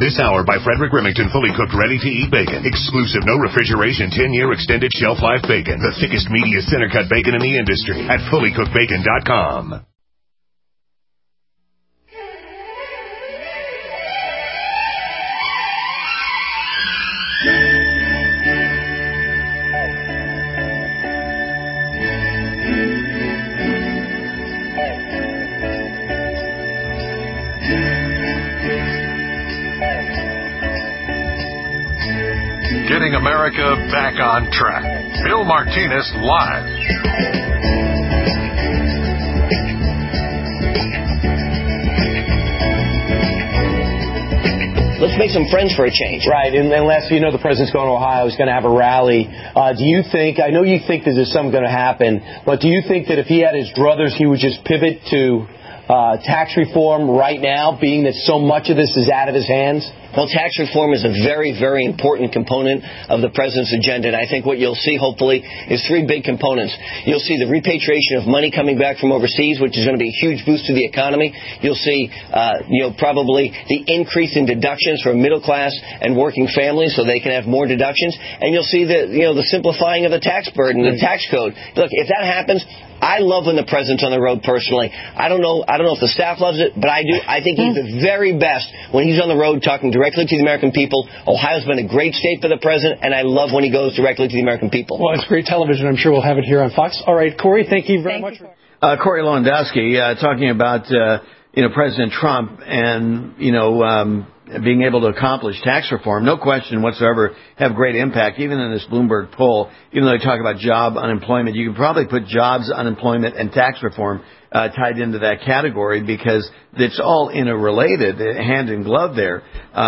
This hour by Frederick Remington, fully cooked, ready-to-eat bacon. Exclusive, no refrigeration, 10-year extended shelf life bacon. The thickest, meatiest center-cut bacon in the industry at fullycookedbacon.com. Getting America back on track. Bill Martinez live. Let's make some friends for a change. Right, and last, the president's going to Ohio. He's going to have a rally. Do you think, I know you think that there's something going to happen, but do you think that if he had his druthers, he would just pivot to tax reform right now, being that so much of this is out of his hands? Well, tax reform is a very, very important component of the president's agenda, and I think what you'll see, hopefully, is three big components. You'll see the repatriation of money coming back from overseas, which is going to be a huge boost to the economy. You'll see, probably the increase in deductions for middle class and working families, so they can have more deductions, and you'll see the simplifying of the tax burden, the tax code. Look, if that happens, I love when the president's on the road personally. I don't know if the staff loves it, but I do. I think he's the very best when he's on the road talking directly to the American people. Ohio's been a great state for the president, and I love when he goes directly to the American people. Well, it's great television. I'm sure we'll have it here on Fox. All right, Corey, thank you very much. Corey Lewandowski talking about President Trump and being able to accomplish tax reform, no question whatsoever, have great impact, even in this Bloomberg poll. Even though they talk about job unemployment, you can probably put jobs, unemployment, and tax reform tied into that category because it's all interrelated, hand in glove there.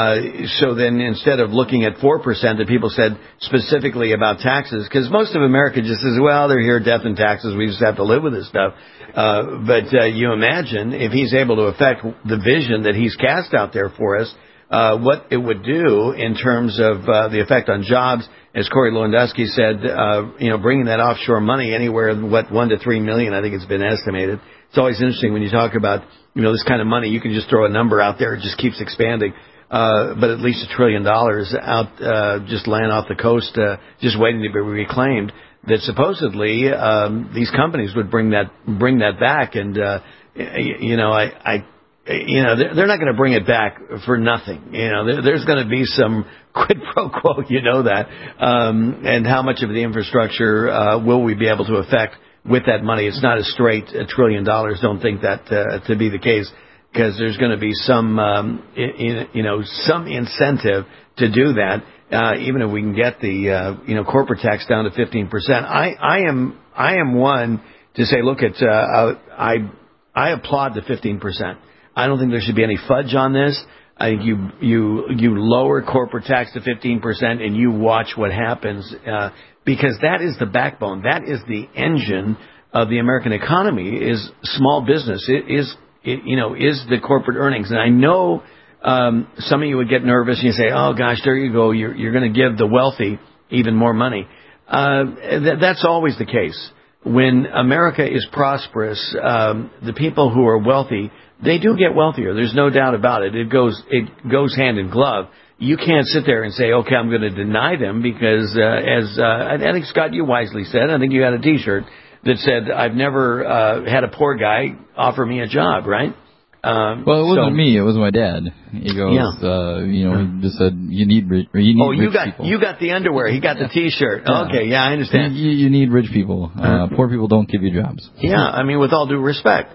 So then instead of looking at 4% that people said specifically about taxes, because most of America just says, well, they're here, death and taxes, we just have to live with this stuff. But you imagine if he's able to affect the vision that he's cast out there for us, what it would do in terms of the effect on jobs, as Corey Lewandowski said, bringing that offshore money anywhere, 1 to 3 million, I think it's been estimated. It's always interesting when you talk about, this kind of money, you can just throw a number out there, it just keeps expanding. But at least $1 trillion out, just laying off the coast, just waiting to be reclaimed, that supposedly, these companies would bring that back. And, they're not going to bring it back for nothing. There's going to be some quid pro quo, that. And how much of the infrastructure will we be able to affect with that money? It's not a straight $1 trillion. Don't think that to be the case, because there's going to be some, some incentive to do that. Even if we can get the, corporate tax down to 15%. I am one to say, look at, I applaud the 15%. I don't think there should be any fudge on this. I think you lower corporate tax to 15% and you watch what happens, because that is the backbone. That is the engine of the American economy, is small business. It is the corporate earnings. And I know some of you would get nervous and you say, oh gosh, there you go. You're going to give the wealthy even more money. That's always the case. When America is prosperous, the people who are wealthy, they do get wealthier. There's no doubt about it. It goes hand in glove. You can't sit there and say, okay, I'm going to deny them because, I think, Scott, you wisely said, I think you had a T-shirt that said, I've never had a poor guy offer me a job, right? Well, it wasn't me. It was my dad. He goes, he just said, you need rich people. You got the underwear. He got the T-shirt. Yeah. Okay, yeah, I understand. You need rich people. Poor people don't give you jobs. Yeah, I mean, with all due respect.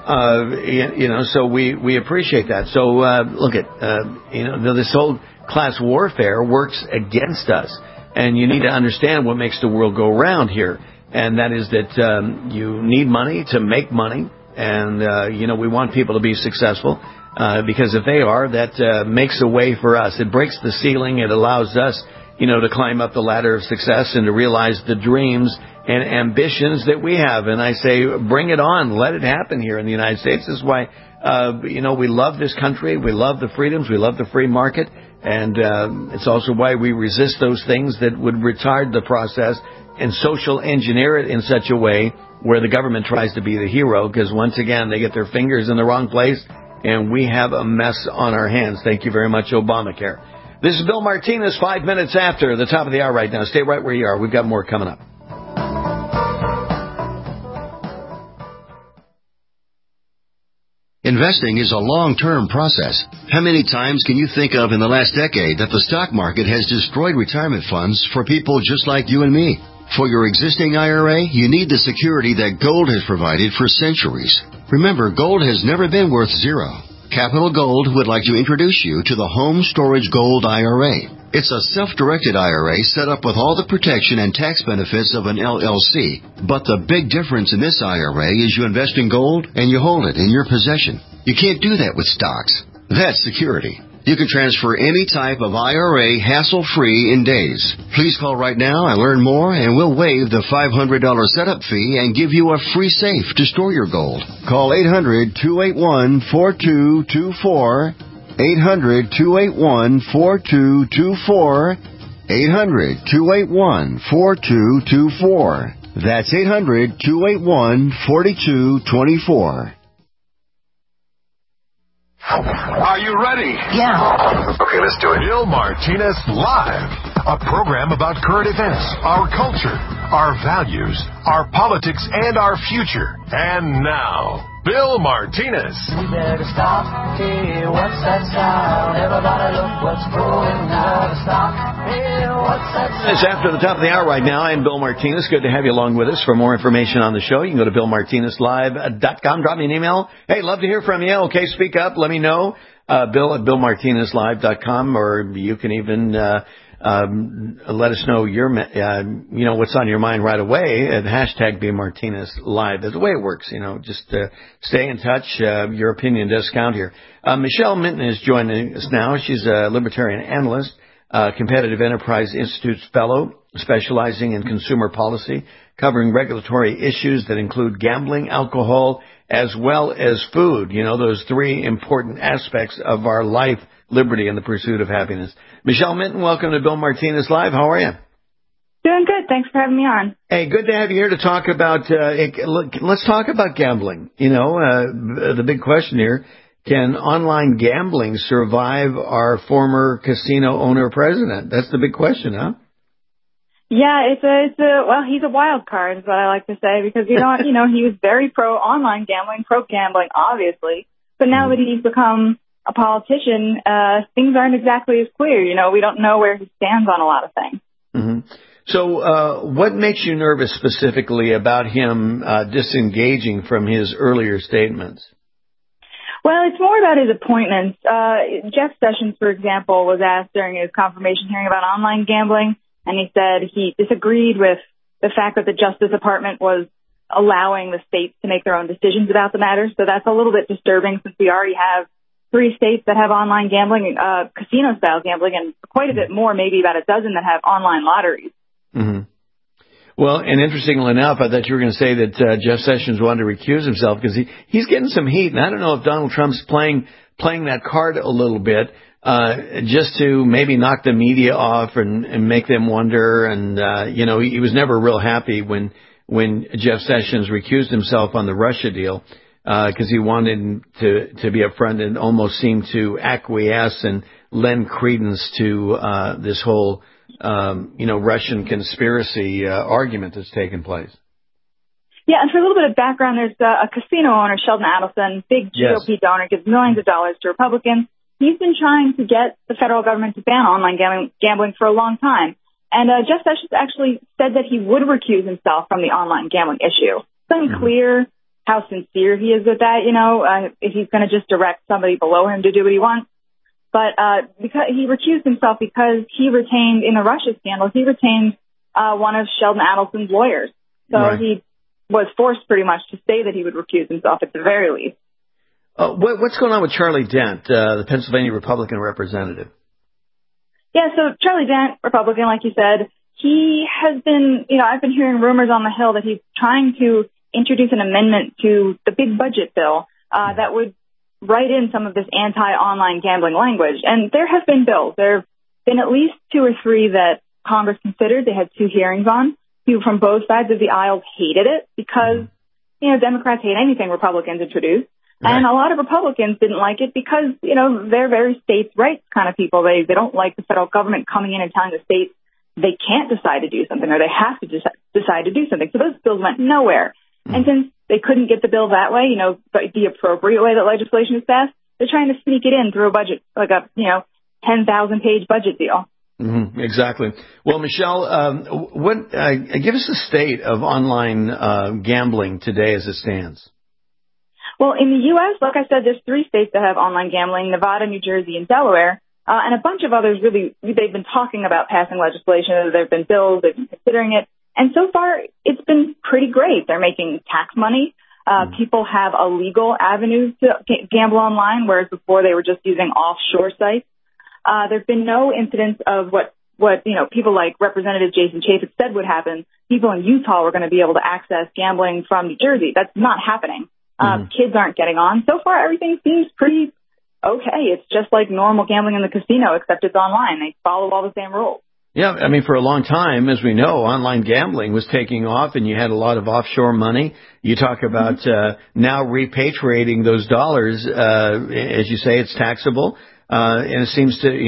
So we appreciate that. So, look at, this whole class warfare works against us. And you need to understand what makes the world go round here. And that is that you need money to make money. And, we want people to be successful, because if they are, that makes a way for us. It breaks the ceiling. It allows us, to climb up the ladder of success and to realize the dreams and ambitions that we have. And I say, bring it on. Let it happen here in the United States. This is why, we love this country. We love the freedoms. We love the free market. And it's also why we resist those things that would retard the process and social engineer it in such a way where the government tries to be the hero, because once again, they get their fingers in the wrong place and we have a mess on our hands. Thank you very much, Obamacare. This is Bill Martinez, 5 minutes after the top of the hour right now. Stay right where you are. We've got more coming up. Investing is a long-term process. How many times can you think of in the last decade that the stock market has destroyed retirement funds for people just like you and me? For your existing IRA, you need the security that gold has provided for centuries. Remember, gold has never been worth zero. Capital Gold would like to introduce you to the Home Storage Gold IRA. It's a self-directed IRA set up with all the protection and tax benefits of an LLC. But the big difference in this IRA is you invest in gold and you hold it in your possession. You can't do that with stocks. That's security. You can transfer any type of IRA hassle-free in days. Please call right now and learn more, and we'll waive the $500 setup fee and give you a free safe to store your gold. Call 800-281-4224. 800-281-4224. 800-281-4224. That's 800-281-4224. Are you ready? Yeah. Okay, let's do it. Bill Martinez Live, a program about current events, our culture, our values, our politics, and our future. And now, Bill Martinez. We better stop. Hey, what's that sound? Everybody look what's going on. Stop. Hey, what's that sound? It's after the top of the hour right now. I'm Bill Martinez. Good to have you along with us. For more information on the show, you can go to BillMartinezLive.com. Drop me an email. Hey, love to hear from you. Okay, speak up. Let me know. Bill at BillMartinezLive.com, or you can even let us know what's on your mind right away at hashtag BMartinezLive. That's the way it works. Just stay in touch. Your opinion does count here. Michelle Minton is joining us now. She's a libertarian analyst, Competitive Enterprise Institute's fellow, specializing in consumer policy, covering regulatory issues that include gambling, alcohol, as well as food. Those three important aspects of our life, liberty, and the pursuit of happiness. Michelle Minton, welcome to Bill Martinez Live. How are you? Doing good. Thanks for having me on. Hey, good to have you here to talk about, let's talk about gambling. The big question here, can online gambling survive our former casino owner president? That's the big question, huh? Yeah, well, he's a wild card is what I like to say, because he was very pro online gambling, pro gambling, obviously. But now that he's become a politician, things aren't exactly as clear. We don't know where he stands on a lot of things. Mm-hmm. So what makes you nervous specifically about him disengaging from his earlier statements? Well, it's more about his appointments. Jeff Sessions, for example, was asked during his confirmation hearing about online gambling, and he said he disagreed with the fact that the Justice Department was allowing the states to make their own decisions about the matter. So that's a little bit disturbing, since we already have 3 states that have online gambling, casino-style gambling, and quite a bit more, maybe about a dozen that have online lotteries. Mm-hmm. Well, and interestingly enough, I thought you were going to say that Jeff Sessions wanted to recuse himself because he's getting some heat, and I don't know if Donald Trump's playing that card a little bit just to maybe knock the media off and make them wonder. And he was never real happy when Jeff Sessions recused himself on the Russia deal, because he wanted to be upfront and almost seem to acquiesce and lend credence to this whole Russian conspiracy argument that's taken place. Yeah, and for a little bit of background, there's a casino owner, Sheldon Adelson, big GOP donor, gives millions of dollars to Republicans. He's been trying to get the federal government to ban online gambling for a long time. And Jeff Sessions actually said that he would recuse himself from the online gambling issue. It's unclear how sincere he is with that, if he's going to just direct somebody below him to do what he wants. But because he recused himself because he retained, in the Russia scandal, one of Sheldon Adelson's lawyers. So he was forced pretty much to say that he would recuse himself at the very least. What's going on with Charlie Dent, the Pennsylvania Republican representative? Yeah, so Charlie Dent, Republican, like you said, he has been, I've been hearing rumors on the Hill that he's trying to introduce an amendment to the big budget bill that would write in some of this anti-online gambling language. And there have been bills. There have been at least 2 or 3 that Congress considered. They had 2 hearings on. People from both sides of the aisle hated it because, Democrats hate anything Republicans introduce. And a lot of Republicans didn't like it because, they're very states' rights kind of people. They don't like the federal government coming in and telling the states they can't decide to do something or they have to decide to do something. So those bills went nowhere. And since they couldn't get the bill that way, the appropriate way that legislation is passed, they're trying to sneak it in through a budget, like a, 10,000-page budget deal. Mm-hmm, exactly. Well, Michelle, give us the state of online gambling today as it stands. Well, in the U.S., like I said, there's 3 states that have online gambling: Nevada, New Jersey, and Delaware. And a bunch of others they've been talking about passing legislation. There have been bills, they've been considering it. And so far, it's been pretty great. They're making tax money. People have a legal avenue to gamble online, whereas before they were just using offshore sites. There's been no incidents of what people like Representative Jason Chaffetz said would happen. People in Utah were going to be able to access gambling from New Jersey. That's not happening. Kids aren't getting on. So far, everything seems pretty okay. It's just like normal gambling in the casino, except it's online. They follow all the same rules. Yeah, I mean, for a long time, as we know, online gambling was taking off, and you had a lot of offshore money. You talk about now repatriating those dollars. As you say, it's taxable. And it seems to,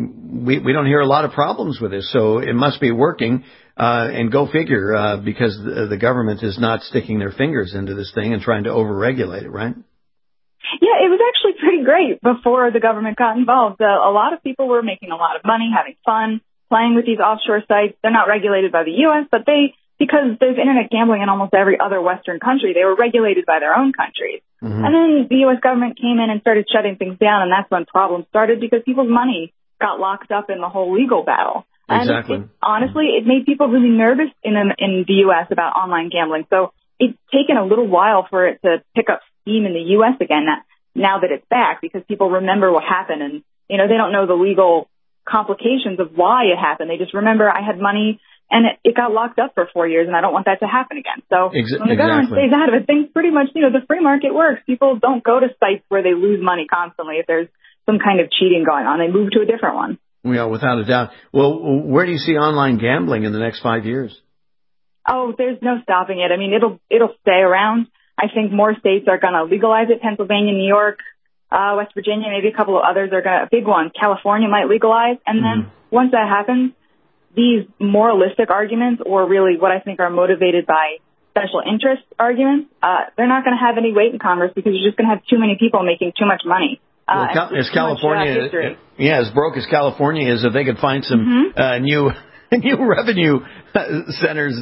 we don't hear a lot of problems with this, so it must be working. And go figure, because the government is not sticking their fingers into this thing and trying to overregulate it, right? Yeah, it was actually pretty great before the government got involved. A lot of people were making a lot of money, having fun, playing with these offshore sites. They're not regulated by the U.S., but because there's internet gambling in almost every other Western country, they were regulated by their own countries. Mm-hmm. And then the U.S. government came in and started shutting things down, and that's when problems started because people's money got locked up in the whole legal battle. Exactly. And honestly, it made people really nervous in the U.S. about online gambling. So it's taken a little while for it to pick up steam in the U.S. again, now that it's back, because people remember what happened. And, they don't know the legal complications of why it happened. They just remember I had money and it got locked up for 4 years, and I don't want that to happen again. So when the government stays out of it, things pretty much, the free market works. People don't go to sites where they lose money constantly if there's some kind of cheating going on. They move to a different one. Yeah, without a doubt. Well, where do you see online gambling in the next 5 years? Oh, there's no stopping it. I mean, it'll stay around. I think more states are going to legalize it. Pennsylvania, New York, West Virginia, maybe a couple of others are big ones. California might legalize. And then once that happens, these moralistic arguments, or really what I think are motivated by special interest arguments, they're not going to have any weight in Congress because you're just going to have too many people making too much money. As California, as broke as California is, if they could find some new revenue centers,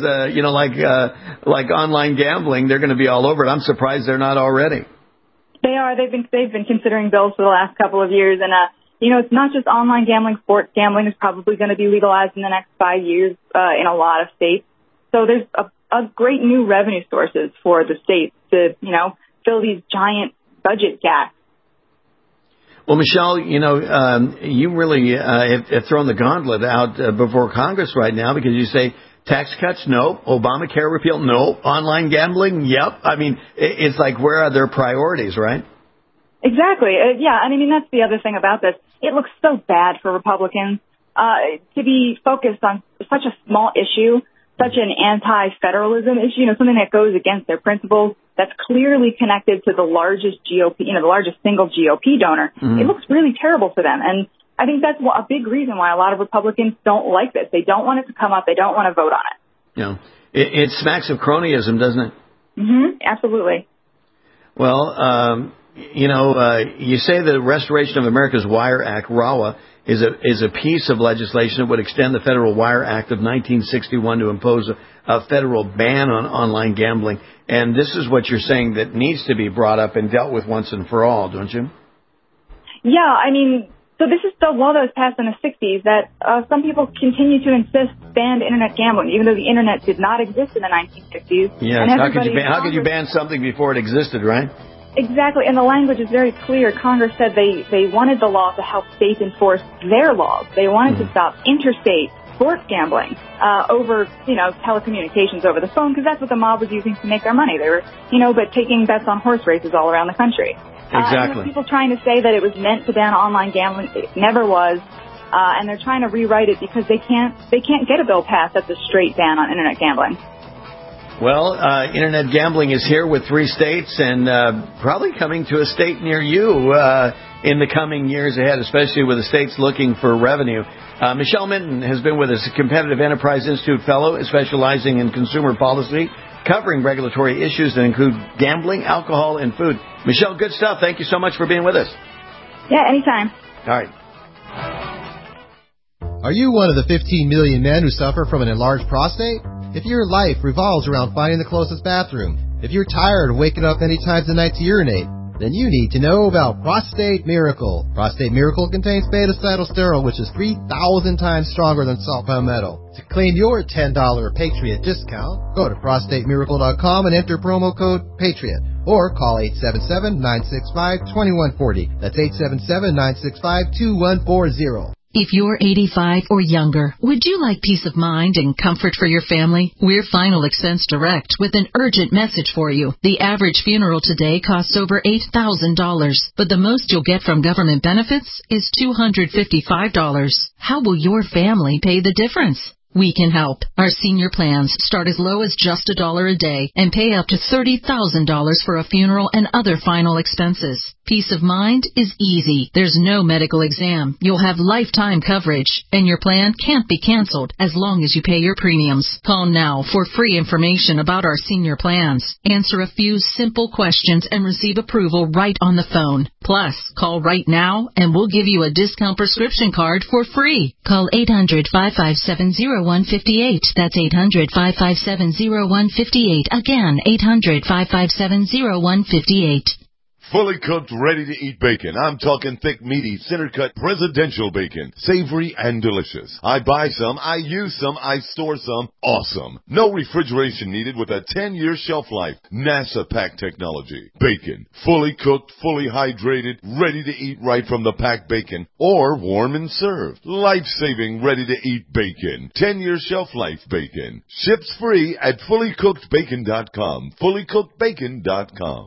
like online gambling, they're going to be all over it. I'm surprised they're not already. They are. They've been considering bills for the last couple of years, and it's not just online gambling. Sports gambling is probably going to be legalized in the next 5 years in a lot of states. So there's a great new revenue sources for the states to fill these giant budget gaps. Well, Michelle, you really have thrown the gauntlet out before Congress right now, because you say tax cuts, no. Obamacare repeal, no. Online gambling, yep. I mean, it's like, where are their priorities, right? Exactly. Yeah, and I mean, that's the other thing about this. It looks so bad for Republicans to be focused on such a small issue, such an anti-federalism issue, something that goes against their principles, that's clearly connected to the largest GOP, the largest single GOP donor. Mm-hmm. It looks really terrible for them. And I think that's a big reason why a lot of Republicans don't like this. They don't want it to come up. They don't want to vote on it. Yeah. It smacks of cronyism, doesn't it? Mm-hmm. Absolutely. Well, you say the Restoration of America's Wire Act, RAWA, is a piece of legislation that would extend the Federal Wire Act of 1961 to impose a federal ban on online gambling. And this is what you're saying that needs to be brought up and dealt with once and for all, don't you? Yeah, I mean, so this is the law that was passed in the 60s that some people continue to insist banned internet gambling, even though the internet did not exist in the 1960s. Yes, how could you ban something before it existed, right? Exactly, and the language is very clear. Congress said they wanted the law to help states enforce their laws. They wanted to stop interstate sports gambling over, telecommunications over the phone, because that's what the mob was using to make their money. They were, but taking bets on horse races all around the country. Exactly. And people trying to say that it was meant to ban online gambling, it never was. And they're trying to rewrite it because they can't get a bill passed that's a straight ban on internet gambling. Well, internet gambling is here with 3 states and probably coming to a state near you in the coming years ahead, especially with the states looking for revenue. Michelle Minton has been with us, a Competitive Enterprise Institute fellow specializing in consumer policy, covering regulatory issues that include gambling, alcohol, and food. Michelle, good stuff. Thank you so much for being with us. Yeah, anytime. All right. Are you one of the 15 million men who suffer from an enlarged prostate? If your life revolves around finding the closest bathroom, if you're tired of waking up many times a night to urinate, then you need to know about Prostate Miracle. Prostate Miracle contains beta-cytosterol, which is 3,000 times stronger than salt palmetto. To claim your $10 Patriot discount, go to prostatemiracle.com and enter promo code PATRIOT. Or call 877-965-2140. That's 877-965-2140. If you're 85 or younger, would you like peace of mind and comfort for your family? We're Final Expense Direct with an urgent message for you. The average funeral today costs over $8,000, but the most you'll get from government benefits is $255. How will your family pay the difference? We can help. Our senior plans start as low as just $1 a day and pay up to $30,000 for a funeral and other final expenses. Peace of mind is easy. There's no medical exam. You'll have lifetime coverage, and your plan can't be canceled as long as you pay your premiums. Call now for free information about our senior plans. Answer a few simple questions and receive approval right on the phone. Plus, call right now and we'll give you a discount prescription card for free. Call 800-557-0158. That's 800-557-0158. Again, 800-557-0158. Fully cooked, ready-to-eat bacon. I'm talking thick, meaty, center-cut presidential bacon. Savory and delicious. I buy some, I use some, I store some. Awesome. No refrigeration needed with a 10-year shelf life. NASA pack technology. Bacon. Fully cooked, fully hydrated, ready to eat right from the packed bacon. Or warm and served. Life-saving, ready-to-eat bacon. 10-year shelf life bacon. Ships free at fullycookedbacon.com. fullycookedbacon.com.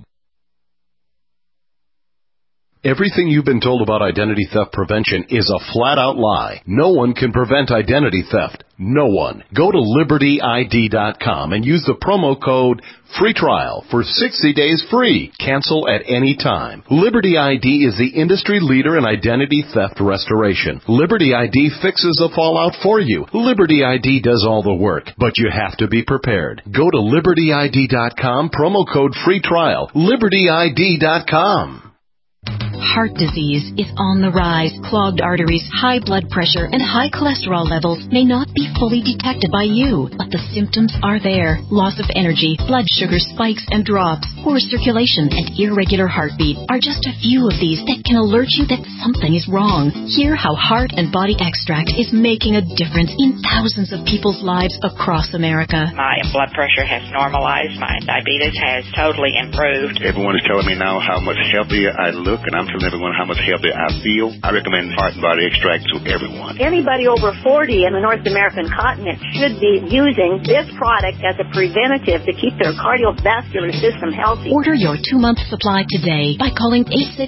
Everything you've been told about identity theft prevention is a flat-out lie. No one can prevent identity theft. No one. Go to LibertyID.com and use the promo code FREETRIAL for 60 days free. Cancel at any time. Liberty ID is the industry leader in identity theft restoration. Liberty ID fixes the fallout for you. Liberty ID does all the work, but you have to be prepared. Go to LibertyID.com, promo code FREETRIAL. LibertyID.com. Heart disease is on the rise. Clogged arteries, high blood pressure, and high cholesterol levels may not be fully detected by you, but the symptoms are there. Loss of energy, blood sugar spikes and drops, poor circulation, and irregular heartbeat are just a few of these that can alert you that something is wrong. Hear how Heart and Body Extract is making a difference in thousands of people's lives across America. My blood pressure has normalized. My diabetes has totally improved. Everyone is telling me now how much healthier I look, and I'm telling everyone how much healthier I feel. I recommend Heart and Body Extract to everyone. Anybody over 40 in the North American continent should be using this product as a preventative to keep their cardiovascular system healthy. Order your 2-month supply today by calling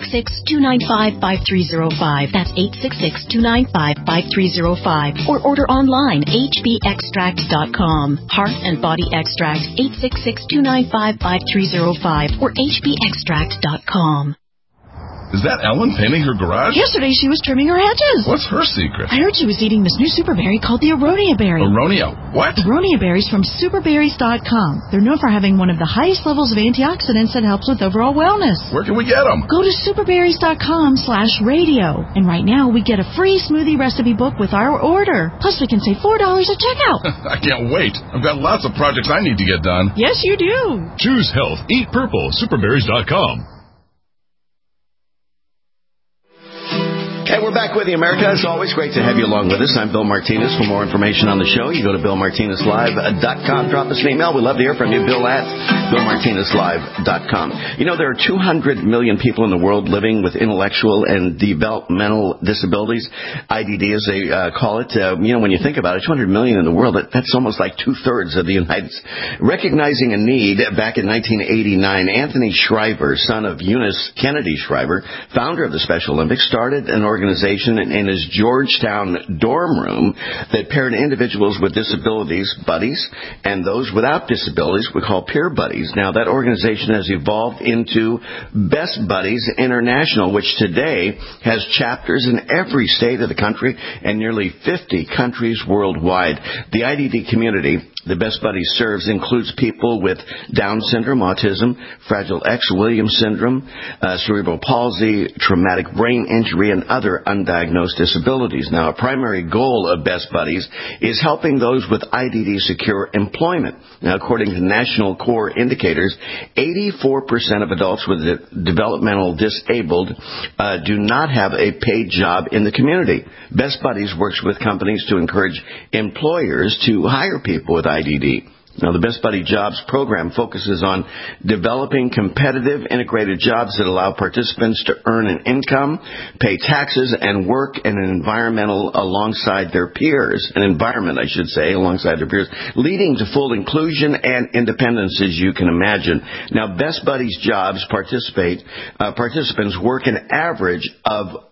866-295-5305. That's 866-295-5305. Or order online, hbextract.com. Heart and Body Extract, 866-295-5305 or hbextract.com. Is that Ellen painting her garage? Yesterday she was trimming her hedges. What's her secret? I heard she was eating this new super berry called the Aronia berry. Aronia what? Aronia berries from superberries.com. They're known for having one of the highest levels of antioxidants that helps with overall wellness. Where can we get them? Go to superberries.com/radio. And right now we get a free smoothie recipe book with our order. Plus we can save $4 at checkout. I can't wait. I've got lots of projects I need to get done. Yes, you do. Choose health. Eat purple. Superberries.com. Okay, we're back with you, America. As always, great to have you along with us. I'm Bill Martinez. For more information on the show, you go to BillMartinezLive.com. Drop us an email. We'd love to hear from you, Bill at BillMartinezLive.com. You know, there are 200 million people in the world living with intellectual and developmental disabilities, IDD as they call it. When you think about it, 200 million in the world, that's almost like two-thirds of the United States. Recognizing a need back in 1989, Anthony Shriver, son of Eunice Kennedy Shriver, founder of the Special Olympics, started an organization in his Georgetown dorm room that paired individuals with disabilities, buddies, and those without disabilities we call peer buddies. Now, that organization has evolved into Best Buddies International, which today has chapters in every state of the country and nearly 50 countries worldwide. The IDD community the Best Buddies serves includes people with Down syndrome, autism, Fragile X Williams syndrome, cerebral palsy, traumatic brain injury, and other undiagnosed disabilities. Now, a primary goal of Best Buddies is helping those with IDD secure employment. Now, according to National Core Indicators, 84% of adults with developmental disabled do not have a paid job in the community. Best Buddies works with companies to encourage employers to hire people with IDD. Now, the Best Buddy Jobs program focuses on developing competitive, integrated jobs that allow participants to earn an income, pay taxes, and work in an environment alongside their peers, leading to full inclusion and independence, as you can imagine. Now, Best Buddies Jobs participants work an average of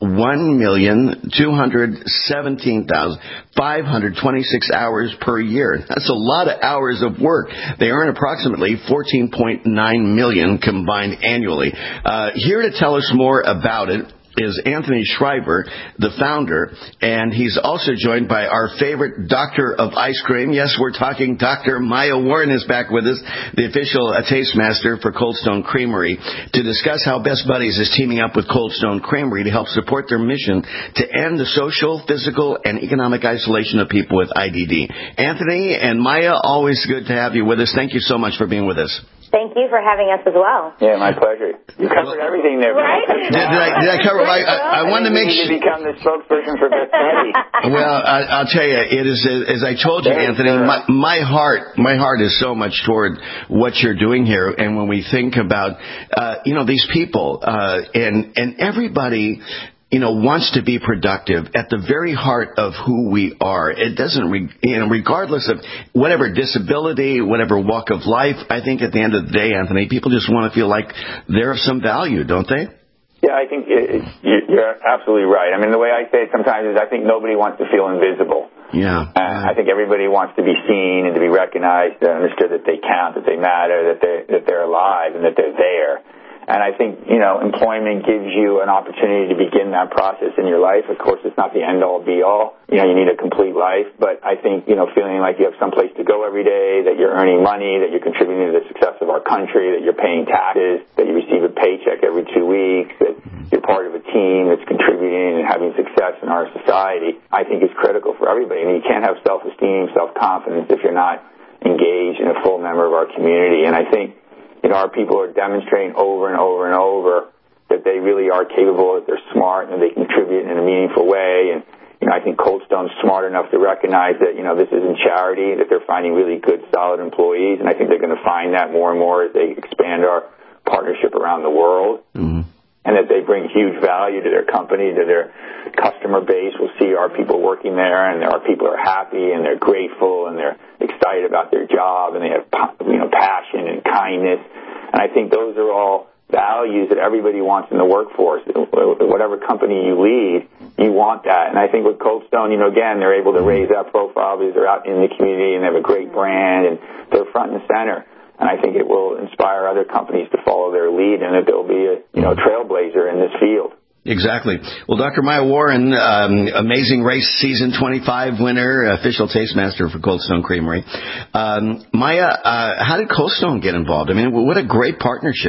1,217,526 hours per year. That's a lot of hours of work. They earn approximately $14.9 million combined annually. Here to tell us more about it is Anthony Shriver, the founder, and he's also joined by our favorite doctor of ice cream. Yes, we're talking Dr. Maya Warren is back with us, the official taste master for Cold Stone Creamery, to discuss how Best Buddies is teaming up with Cold Stone Creamery to help support their mission to end the social, physical, and economic isolation of people with IDD. Anthony and Maya, always good to have you with us. Thank you so much for being with us. Thank you for having us as well. Yeah, my pleasure. You covered everything there. Right? Did I cover? I wanted to make sure. You become the spokesperson for Best Buddies. Well, I'll tell you, it is as I told you, Anthony. My heart is so much toward what you're doing here, and when we think about, these people, and everybody, wants to be productive at the very heart of who we are. It doesn't, regardless of whatever disability, whatever walk of life, I think at the end of the day, Anthony, people just want to feel like they're of some value, don't they? Yeah, I think you're absolutely right. I mean, the way I say it sometimes is I think nobody wants to feel invisible. Yeah. I think everybody wants to be seen and to be recognized and understood that they count, that they matter, that they're alive and that they're there. And I think, employment gives you an opportunity to begin that process in your life. Of course, it's not the end-all, be-all. You need a complete life. But I think, feeling like you have some place to go every day, that you're earning money, that you're contributing to the success of our country, that you're paying taxes, that you receive a paycheck every 2 weeks, that you're part of a team that's contributing and having success in our society, I think is critical for everybody. And you can't have self-esteem, self-confidence if you're not engaged and a full member of our community. And I think our people are demonstrating over and over and over that they really are capable, that they're smart, and they contribute in a meaningful way. And, I think Cold Stone's smart enough to recognize that, this isn't charity, that they're finding really good, solid employees. And I think they're going to find that more and more as they expand our partnership around the world. Mm-hmm. And that they bring huge value to their company, to their customer base. We'll see our people working there, and our people are happy, and they're grateful, and they're excited about their job, and they have, passion and kindness. And I think those are all values that everybody wants in the workforce. Whatever company you lead, you want that. And I think with Cold Stone, again, they're able to raise that profile because they're out in the community and they have a great brand, and they're front and center. And I think it will inspire other companies to follow their lead, and that there will be a trailblazer in this field. Exactly. Well, Dr. Maya Warren, Amazing Race Season 25 winner, official taste master for Cold Stone Creamery. Maya, how did Cold Stone get involved? I mean, what a great partnership here.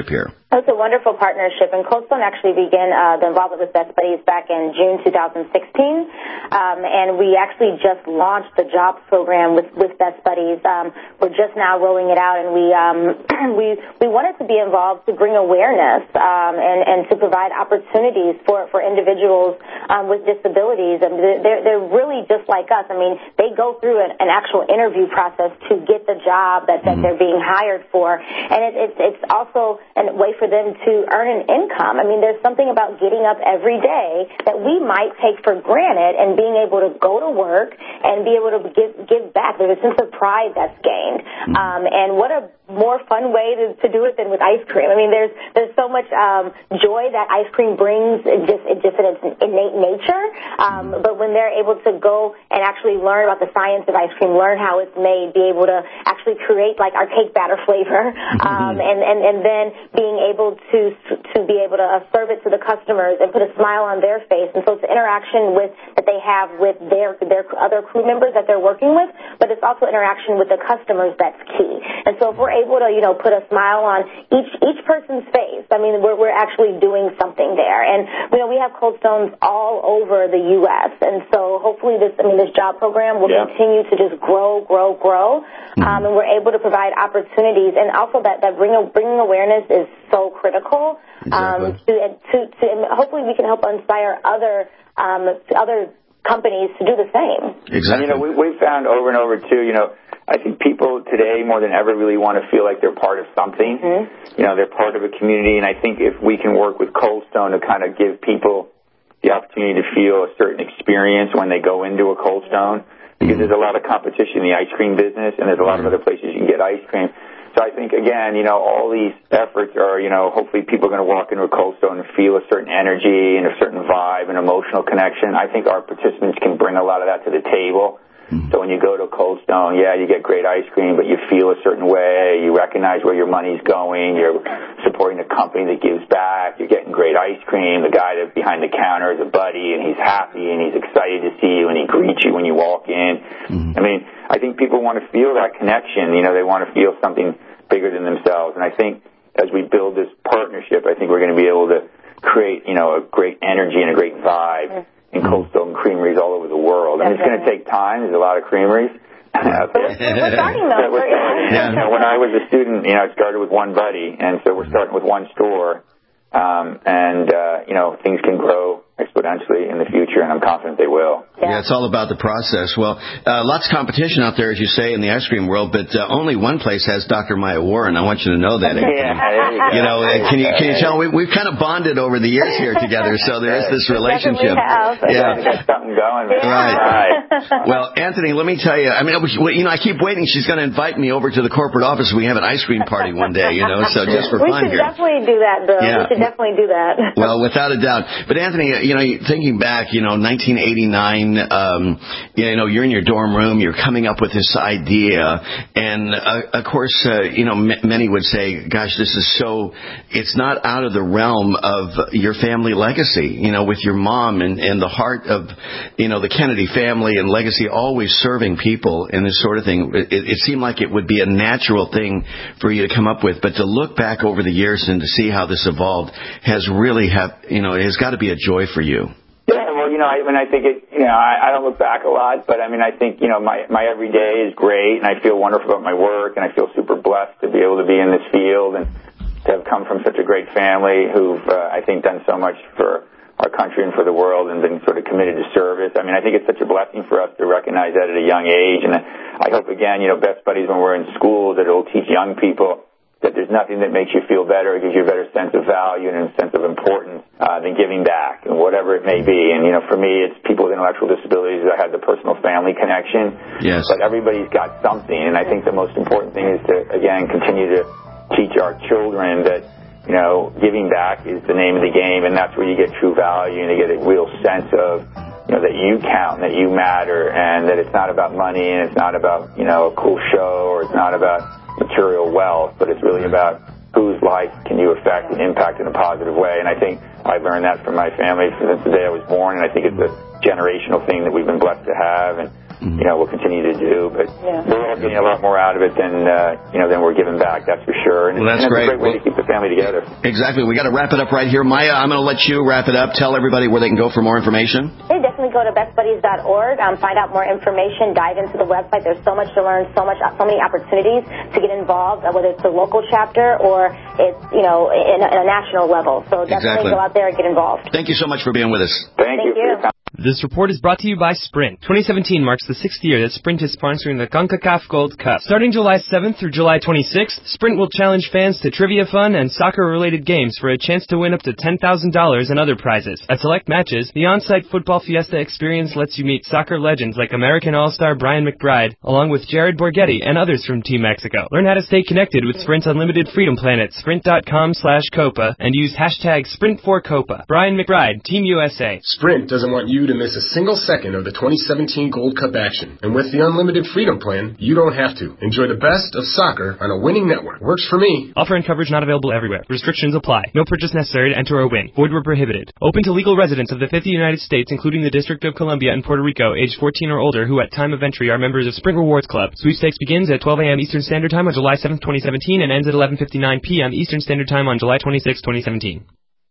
It's a wonderful partnership, and Cold Stone actually began the involvement with Best Buddies back in June 2016, and we actually just launched the jobs program with Best Buddies. We're just now rolling it out, and we wanted to be involved to bring awareness and to provide opportunities for individuals with disabilities, and they're really just like us. I mean, they go through an actual interview process to get the job that they're being hired for, and it's also a way for them to earn an income. I mean, there's something about getting up every day that we might take for granted, and being able to go to work and be able to give back. There's a sense of pride that's gained. And what a more fun way to do it than with ice cream. I mean, there's so much joy that ice cream brings just in its innate nature. But when they're able to go and actually learn about the science of ice cream, learn how it's made, be able to actually create like our cake batter flavor, and then being able to be able to serve it to the customers and put a smile on their face. And so it's the interaction that they have with their other crew members that they're working with, but it's also interaction with the customers that's key. And so if we're able to, put a smile on each person's face, I mean, we're actually doing something there. And, we have Cold Stones all over the U.S. And so hopefully this job program will continue to just grow. And we're able to provide opportunities. And also that bringing awareness is so critical. To hopefully we can help inspire other companies to do the same. Exactly. And, we've found over and over too, I think people today more than ever really want to feel like they're part of something. They're part of a community, and I think if we can work with Cold Stone to kind of give people the opportunity to feel a certain experience when they go into a Cold Stone, because there's a lot of competition in the ice cream business, and there's a lot of other places you can get ice cream. So I think, again, all these efforts are, hopefully people are going to walk into a Cold Stone and feel a certain energy and a certain vibe and emotional connection. I think our participants can bring a lot of that to the table. So when you go to a Cold Stone, you get great ice cream, but you feel a certain way. You recognize where your money's going. You're supporting a company that gives back. You're getting great ice cream. The guy that's behind the counter is a buddy, and he's happy, and he's excited to see you, and he greets you when you walk in. I mean, I think people want to feel that connection. They want to feel something bigger than themselves. And I think as we build this partnership, I think we're going to be able to create, a great energy and a great vibe in Cold Stone creameries all over the world. I mean, it's going to take time. There's a lot of creameries out there. We're starting though. When I was a student, I started with one buddy, and so we're starting with one store. Things can grow exponentially in the future, and I'm confident they will. Yeah, it's all about the process. Well, lots of competition out there, as you say, in the ice cream world, but only one place has Dr. Maya Warren. I want you to know that. Can you tell? We've kind of bonded over the years here together, so there is this relationship. Got something going. Right. Well, Anthony, let me tell you. I mean, I keep waiting. She's going to invite me over to the corporate office. We have an ice cream party one day. So just for fun here. We should definitely do that, Bill. Yeah. We should definitely do that. Well, without a doubt. But Anthony, thinking back, 1989, you're in your dorm room, you're coming up with this idea, and of course, many would say, gosh, this is it's not out of the realm of your family legacy, with your mom and the heart of, the Kennedy family and legacy, always serving people and this sort of thing. It seemed like it would be a natural thing for you to come up with, but to look back over the years and to see how this evolved has really it has got to be a joy for you. Yeah, well, I think I don't look back a lot, but I think, my everyday is great, and I feel wonderful about my work, and I feel super blessed to be able to be in this field and to have come from such a great family who've, I think, done so much for our country and for the world and been sort of committed to service. I think it's such a blessing for us to recognize that at a young age, and I hope, again, Best Buddies, when we're in schools, that it'll teach young people that there's nothing that makes you feel better, gives you a better sense of value and a sense of importance than giving back, and whatever it may be. And, for me, it's people with intellectual disabilities that have the personal family connection. Yes. But everybody's got something, and I think the most important thing is to, again, continue to teach our children that, giving back is the name of the game, and that's where you get true value, and you get a real sense of, that you count, and that you matter, and that it's not about money, and it's not about, a cool show, or it's not about material wealth, but it's really about whose life can you affect and impact in a positive way. And I think I've learned that from my family since the day I was born, and I think it's a generational thing that we've been blessed to have. And we'll continue to do. But we're all getting a lot more out of it than we're giving back. That's for sure. And, that's and great. It's a great way to keep the family together. Exactly. We got to wrap it up right here. Maya, I'm going to let you wrap it up. Tell everybody where they can go for more information. They definitely go to bestbuddies.org, find out more information, dive into the website. There's so much to learn, so many opportunities to get involved, whether it's the local chapter or it's, in a national level. So definitely go out there and get involved. Thank you so much for being with us. Thank you. This report is brought to you by Sprint. 2017 marks the 6th year that Sprint is sponsoring the CONCACAF Gold Cup. Starting July 7th through July 26th, Sprint will challenge fans to trivia fun and soccer-related games for a chance to win up to $10,000 and other prizes. At select matches, the on-site Football Fiesta experience lets you meet soccer legends like American All-Star Brian McBride, along with Jared Borghetti and others from Team Mexico. Learn how to stay connected with Sprint's Unlimited Freedom Plan at sprint.com/Copa and use hashtag Sprint4Copa. Brian McBride, Team USA. Sprint doesn't want you to miss a single second of the 2017 Gold Cup action. And with the Unlimited Freedom Plan, you don't have to. Enjoy the best of soccer on a winning network. Works for me. Offer and coverage not available everywhere. Restrictions apply. No purchase necessary to enter or win. Void where prohibited. Open to legal residents of the 50 United States, including the District of Columbia and Puerto Rico, age 14 or older, who at time of entry are members of Sprint Rewards Club. Sweepstakes begins at 12 a.m. Eastern Standard Time on July 7th, 2017 and ends at 11:59 p.m. Eastern Standard Time on July 26, 2017.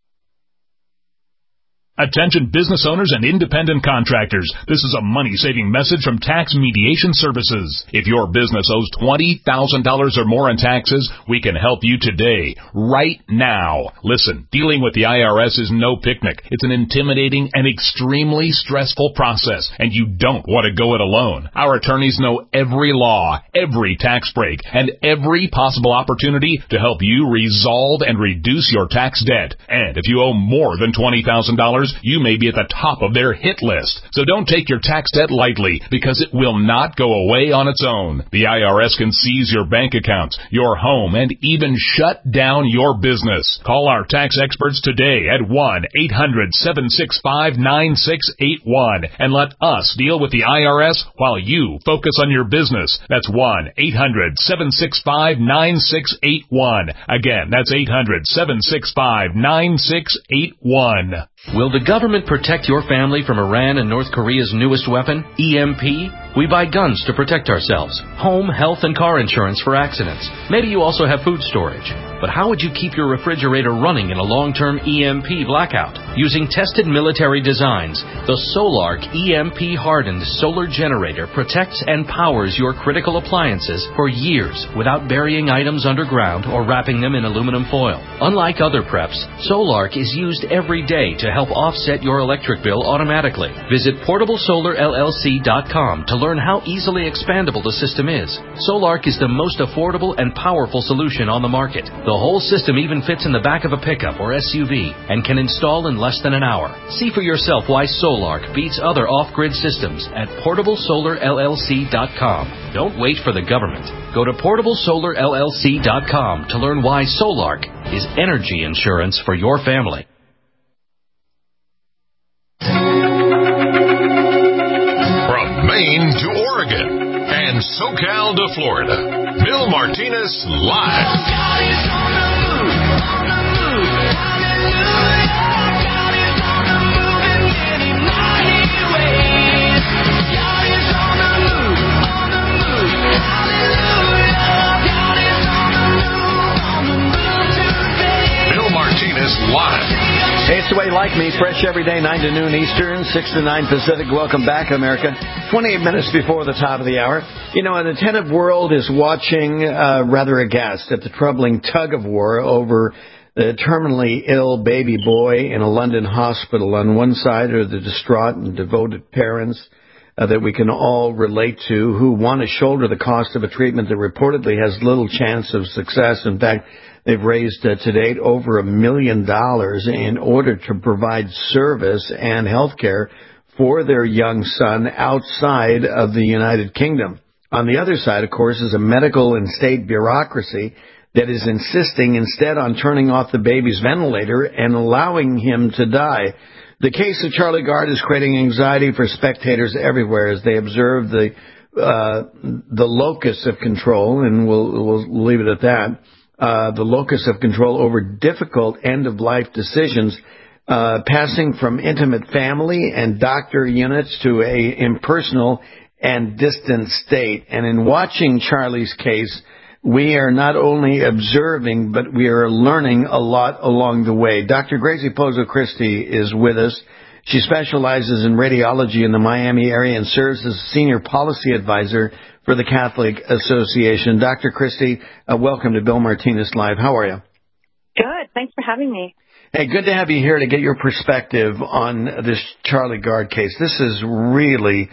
Attention business owners and independent contractors. This is a money-saving message from Tax Mediation Services. If your business owes $20,000 or more in taxes, we can help you today, right now. Listen, dealing with the IRS is no picnic. It's an intimidating and extremely stressful process, and you don't want to go it alone. Our attorneys know every law, every tax break, and every possible opportunity to help you resolve and reduce your tax debt. And if you owe more than $20,000, you may be at the top of their hit list. So don't take your tax debt lightly, because it will not go away on its own. The IRS can seize your bank accounts, your home, and even shut down your business. Call our tax experts today at 1-800-765-9681 and let us deal with the IRS while you focus on your business. That's 1-800-765-9681. Again, that's 800-765-9681. Will the government protect your family from Iran and North Korea's newest weapon, EMP? We buy guns to protect ourselves, home, health, and car insurance for accidents. Maybe you also have food storage. But how would you keep your refrigerator running in a long-term EMP blackout? Using tested military designs, the Solark EMP-hardened solar generator protects and powers your critical appliances for years without burying items underground or wrapping them in aluminum foil. Unlike other preps, Solark is used every day to help offset your electric bill automatically. Visit PortableSolarLLC.com to learn how easily expandable the system is. Solark is the most affordable and powerful solution on the market. The whole system even fits in the back of a pickup or SUV and can install in less than an hour. See for yourself why Solark beats other off-grid systems at PortableSolarLLC.com. Don't wait for the government. Go to PortableSolarLLC.com to learn why Solark is energy insurance for your family. From Maine to Oregon and SoCal to Florida, Bill Martinez live. Bill Martinez live. Hey, it's the way you like me. Fresh every day, 9 to noon Eastern, 6 to 9 Pacific. Welcome back, America. 28 minutes before the top of the hour. You know, an attentive world is watching, rather aghast at the troubling tug of war over the terminally ill baby boy in a London hospital. On one side are the distraught and devoted parents that we can all relate to, who want to shoulder the cost of a treatment that reportedly has little chance of success. In fact, they've raised to date over $1 million in order to provide service and health care for their young son outside of the United Kingdom. On the other side, of course, is a medical and state bureaucracy that is insisting instead on turning off the baby's ventilator and allowing him to die. The case of Charlie Gard is creating anxiety for spectators everywhere as they observe the locus of control, and we'll leave it at that. The locus of control over difficult end-of-life decisions, passing from intimate family and doctor units to a impersonal and distant state. And in watching Charlie's case, we are not only observing, but we are learning a lot along the way. Dr. Grazie Pozzo Christi is with us. She specializes in radiology in the Miami area and serves as senior policy advisor for the Catholic Association. Dr. Christi, welcome to Bill Martinez Live. How are you? Good. Thanks for having me. Hey, good to have you here to get your perspective on this Charlie Gard case. This is really,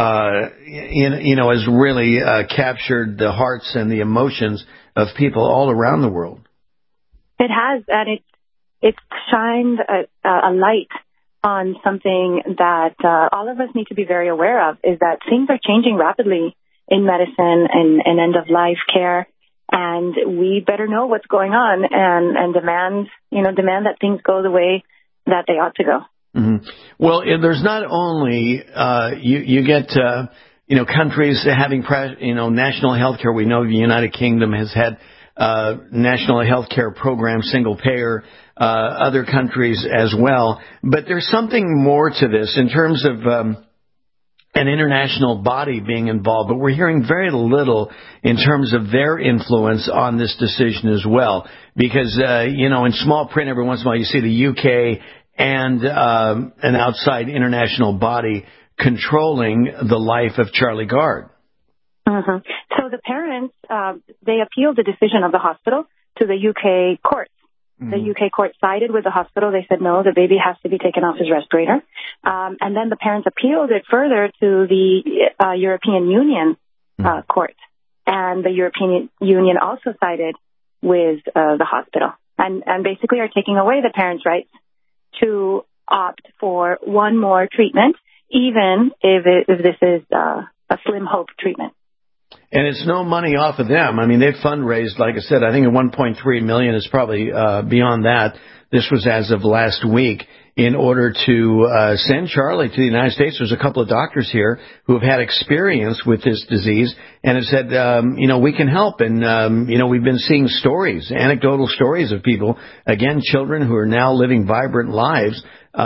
has really captured the hearts and the emotions of people all around the world. It has, and it's shined a light on something that all of us need to be very aware of, is that things are changing rapidly in medicine and end-of-life care, and we better know what's going on and demand that things go the way that they ought to go. Mm-hmm. Well, there's not only you get countries having national health care. We know the United Kingdom has had national health care program, single payer, other countries as well. But there's something more to this in terms of an international body being involved, but we're hearing very little in terms of their influence on this decision as well. Because, in small print every once in a while you see the UK and an outside international body controlling the life of Charlie Gard. Mm-hmm. So the parents, they appealed the decision of the hospital to the UK courts. The UK court sided with the hospital. They said, no, the baby has to be taken off his respirator. And then the parents appealed it further to the European Union court. And the European Union also sided with the hospital and basically are taking away the parents' rights to opt for one more treatment, even if this is a slim hope treatment. And it's no money off of them. I mean, they've fundraised, like I said, I think $1.3 million is probably beyond that. This was as of last week in order to send Charlie to the United States. There's a couple of doctors here who have had experience with this disease and have said, we can help. And, we've been seeing stories, anecdotal stories of people, again, children who are now living vibrant lives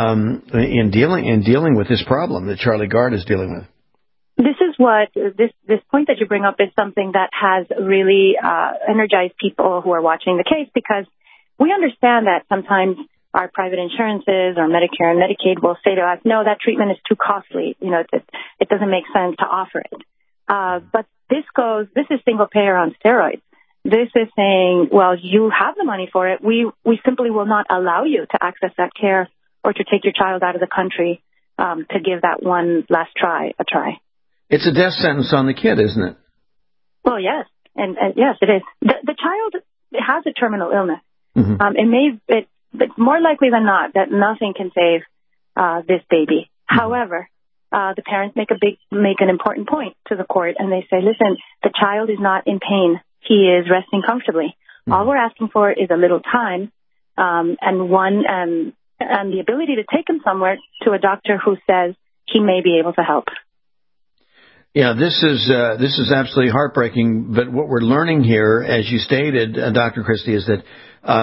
in dealing with this problem that Charlie Gard is dealing with. This is what this point that you bring up is something that has really energized people who are watching the case, because we understand that sometimes our private insurances or Medicare and Medicaid will say to us, no, that treatment is too costly. It doesn't make sense to offer it. But this is single payer on steroids. This is saying, well, you have the money for it. We simply will not allow you to access that care or to take your child out of the country to give that one last try a try. It's a death sentence on the kid, isn't it? Well, yes. And yes, it is. The child has a terminal illness. Mm-hmm. It's more likely than not that nothing can save this baby. Mm-hmm. However, the parents make an important point to the court, and they say, listen, the child is not in pain. He is resting comfortably. Mm-hmm. All we're asking for is a little time, and the ability to take him somewhere to a doctor who says he may be able to help. Yeah, this is absolutely heartbreaking. But what we're learning here, as you stated, Dr. Christi, is that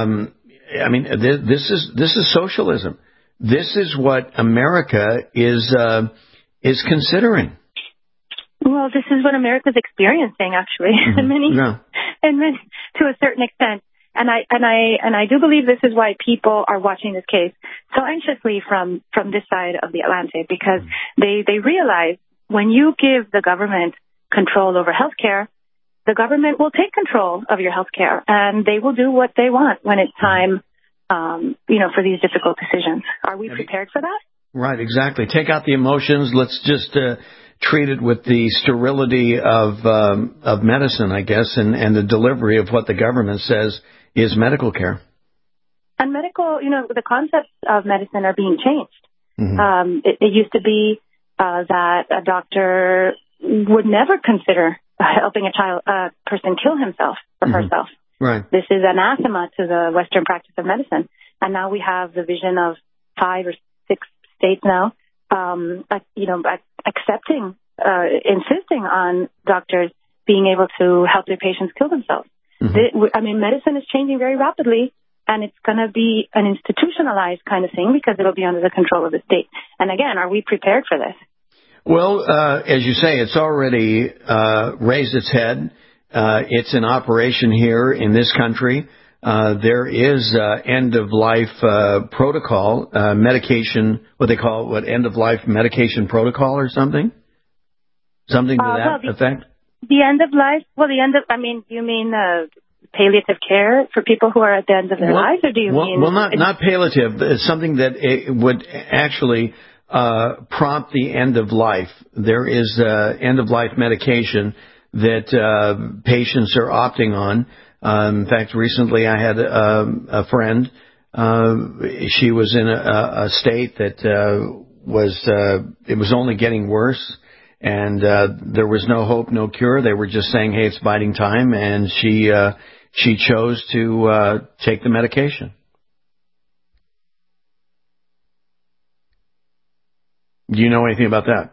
this is socialism. This is what America is considering. Well, this is what America's experiencing, actually, and to a certain extent. And I do believe this is why people are watching this case so anxiously from this side of the Atlantic, because they realize, when you give the government control over healthcare, the government will take control of your healthcare, and they will do what they want when it's time, for these difficult decisions. Are we prepared for that? Right, exactly. Take out the emotions. Let's just treat it with the sterility of medicine, I guess, and the delivery of what the government says is medical care. And the concepts of medicine are being changed. Mm-hmm. It used to be that a doctor would never consider helping a person kill himself or herself. Right. This is anathema to the Western practice of medicine. And now we have the vision of 5 or 6 states now, accepting, insisting on doctors being able to help their patients kill themselves. Mm-hmm. Medicine is changing very rapidly, and it's going to be an institutionalized kind of thing because it'll be under the control of the state. And again, are we prepared for this? Well, as you say, it's already raised its head. It's in operation here in this country. There is end-of-life protocol, medication, what they call end-of-life medication protocol or something? Something to that effect? The end of life? Well, you mean palliative care for people who are at the end of their lives, or do you mean... Well, not palliative. It's something that it would actually prompt the end of life. There is end-of-life medication that patients are opting on. In fact, recently I had a friend. She was in a state that it was only getting worse, and there was no hope, no cure. They were just saying, "Hey, it's biding time," and she chose to take the medication. Do you know anything about that?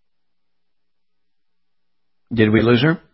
Did we lose her?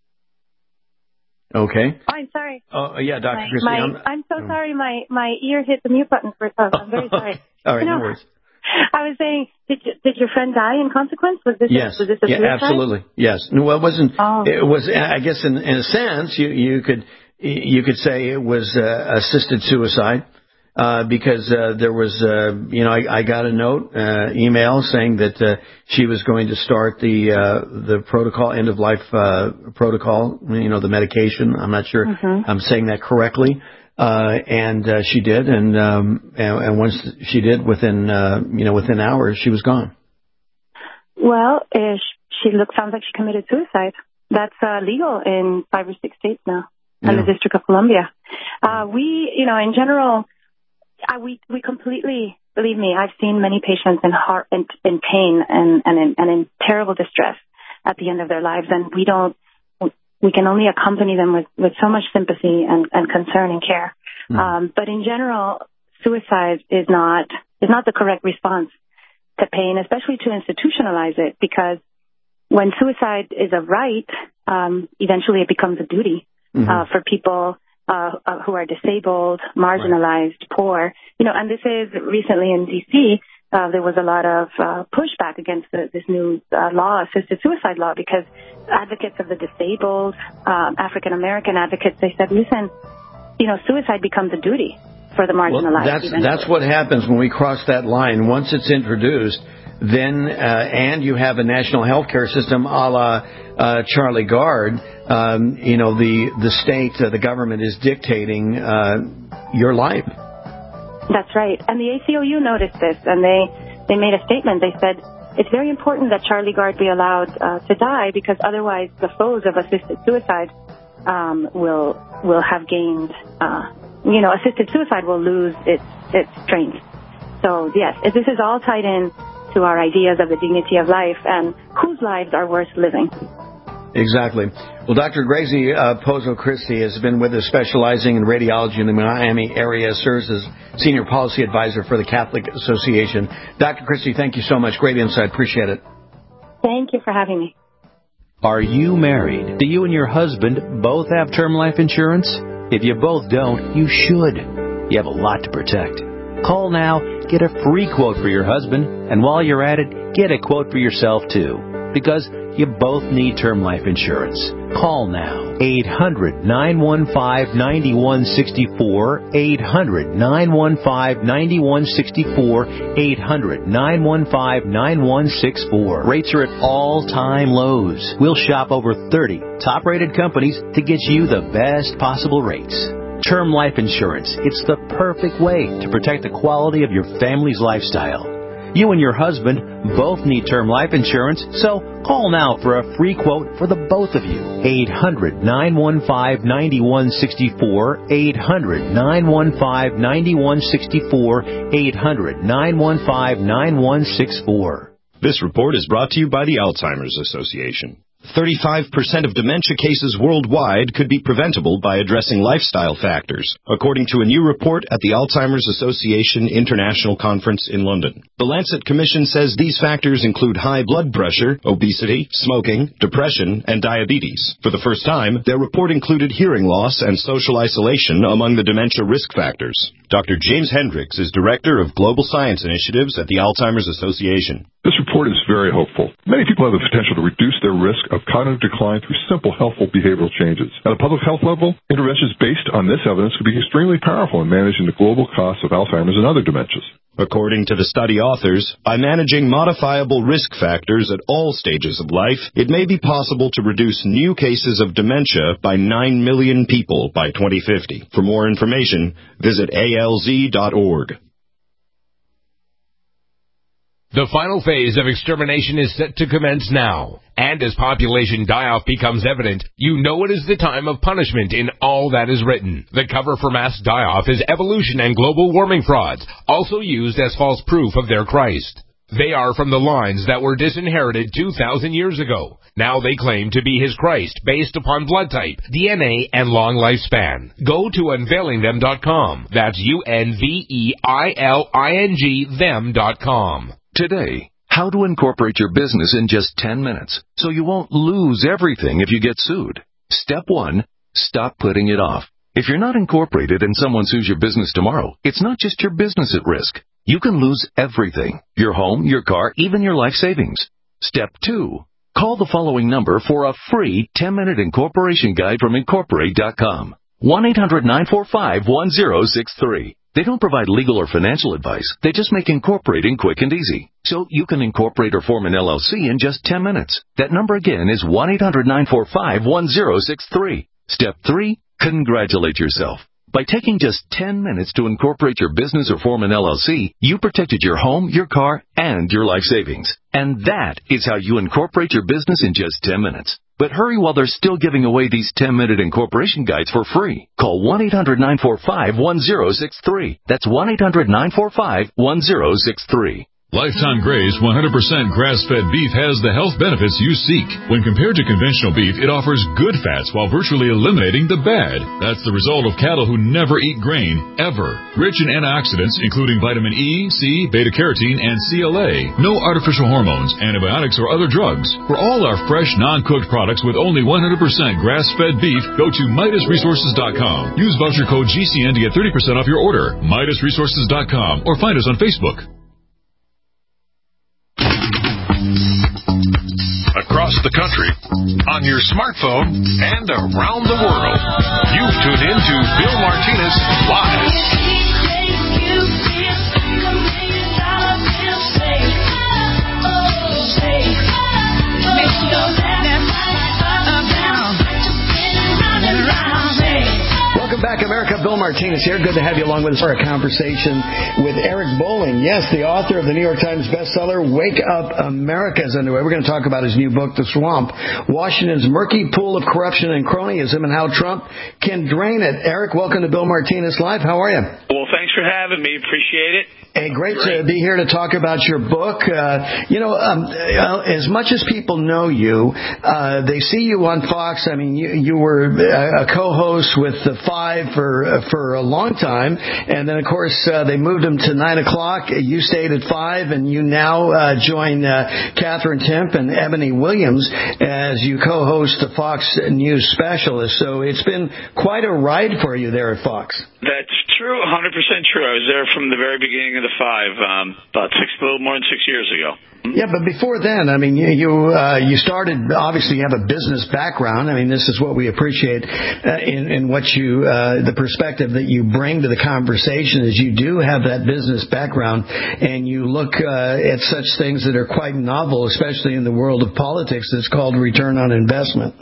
Okay. Oh, I'm sorry. Oh, yeah, Dr. Christie. I'm so sorry. My ear hit the mute button for I'm very sorry. All right, no worries. I was saying, did your friend die in consequence? Was this yes. Was this a suicide? Absolutely. Yes. No, well, it wasn't. Oh. It was. I guess in a sense, you could say it was assisted suicide. Because there was, I got a note, email saying that she was going to start the protocol, end of life protocol, the medication. I'm not sure I'm saying that correctly, and she did, and once she did, within hours, she was gone. Well, sounds like she committed suicide. That's legal in 5 or 6 states now, and the District of Columbia. In general. We completely, believe me, I've seen many patients in pain and in terrible distress at the end of their lives, and we can only accompany them with so much sympathy and concern and care. But in general, suicide is not the correct response to pain, especially to institutionalize it, because when suicide is a right, eventually it becomes a duty for people who are disabled, marginalized, poor. And this is recently in D.C., there was a lot of pushback against this new law, assisted suicide law, because advocates of the disabled, African-American advocates, they said, listen, suicide becomes a duty for the marginalized. Well, that's what happens when we cross that line. Once it's introduced, then and you have a national health care system a la Charlie Gard, the state, the government is dictating your life. That's right. And the ACLU noticed this, and they made a statement. They said, it's very important that Charlie Gard be allowed to die, because otherwise the foes of assisted suicide will have gained, assisted suicide will lose its strength. So, yes, this is all tied in to our ideas of the dignity of life and whose lives are worth living. Exactly. Well, Dr. Grazie Pozo Christie has been with us, specializing in radiology in the Miami area, serves as Senior Policy Advisor for the Catholic Association. Dr. Christie, thank you so much. Great insight. Appreciate it. Thank you for having me. Are you married? Do you and your husband both have term life insurance? If you both don't, you should. You have a lot to protect. Call now, get a free quote for your husband, and while you're at it, get a quote for yourself too. Because you both need term life insurance. Call now. 800-915-9164. 800-915-9164. 800-915-9164. Rates are at all-time lows. We'll shop over 30 top-rated companies to get you the best possible rates. Term life insurance. It's the perfect way to protect the quality of your family's lifestyle. You and your husband both need term life insurance, so call now for a free quote for the both of you. 800-915-9164. 800-915-9164. 800-915-9164. This report is brought to you by the Alzheimer's Association. 35% of dementia cases worldwide could be preventable by addressing lifestyle factors, according to a new report at the Alzheimer's Association International Conference in London. The Lancet Commission says these factors include high blood pressure, obesity, smoking, depression, and diabetes. For the first time, their report included hearing loss and social isolation among the dementia risk factors. Dr. James Hendricks is Director of Global Science Initiatives at the Alzheimer's Association. This report is very hopeful. Many people have the potential to reduce their risk of cognitive decline through simple, helpful behavioral changes. At a public health level, interventions based on this evidence could be extremely powerful in managing the global costs of Alzheimer's and other dementias. According to the study authors, by managing modifiable risk factors at all stages of life, it may be possible to reduce new cases of dementia by 9 million people by 2050. For more information, visit alz.org. The final phase of extermination is set to commence now. And as population die-off becomes evident, you know it is the time of punishment in all that is written. The cover for mass die-off is evolution and global warming frauds, also used as false proof of their Christ. They are from the lines that were disinherited 2,000 years ago. Now they claim to be his Christ based upon blood type, DNA, and long lifespan. Go to unveilingthem.com. That's UNVEILING them.com. Today, how to incorporate your business in just 10 minutes so you won't lose everything if you get sued. Step 1, stop putting it off. If you're not incorporated and someone sues your business tomorrow, it's not just your business at risk. You can lose everything, your home, your car, even your life savings. Step 2, call the following number for a free 10-minute incorporation guide from Incorporate.com. 1-800-945-1063. They don't provide legal or financial advice. They just make incorporating quick and easy. So you can incorporate or form an LLC in just 10 minutes. That number again is 1-800-945-1063. Step 3, congratulate yourself. By taking just 10 minutes to incorporate your business or form an LLC, you protected your home, your car, and your life savings. And that is how you incorporate your business in just 10 minutes. But hurry while they're still giving away these 10-minute incorporation guides for free. Call 1-800-945-1063. That's 1-800-945-1063. Lifetime Graze 100% grass-fed beef has the health benefits you seek. When compared to conventional beef, it offers good fats while virtually eliminating the bad. That's the result of cattle who never eat grain, ever. Rich in antioxidants, including vitamin E, C, beta-carotene, and CLA. No artificial hormones, antibiotics, or other drugs. For all our fresh, non-cooked products with only 100% grass-fed beef, go to MidasResources.com. Use voucher code GCN to get 30% off your order. MidasResources.com or find us on Facebook. Across the country, on your smartphone, and around the world. You've tuned in to Bill Martinez Live. Welcome back, America. Bill Martinez here. Good to have you along with us for a conversation with Eric Bolling. Yes, the author of the New York Times bestseller, Wake Up America is underway. We're going to talk about his new book, The Swamp, Washington's Murky Pool of Corruption and Cronyism and How Trump Can Drain It. Eric, welcome to Bill Martinez Live. How are you? Well, thanks for having me. Appreciate it. Hey, great to be here to talk about your book. As much as people know you, they see you on Fox. I mean, you were a co-host with the Five for a long time, and then of course they moved him to 9 o'clock. You stayed at 5, and you now join Catherine Timp and Ebony Williams as you co-host the Fox News Specialist. So it's been quite a ride for you there at Fox. That's true, 100% true. I was there from the very beginning of the Five, a little more than 6 years ago. Yeah, but before then, I mean, you started, obviously you have a business background. I mean, this is what we appreciate in what the perspective that you bring to the conversation is you do have that business background, and you look at such things that are quite novel, especially in the world of politics. It's called return on investment.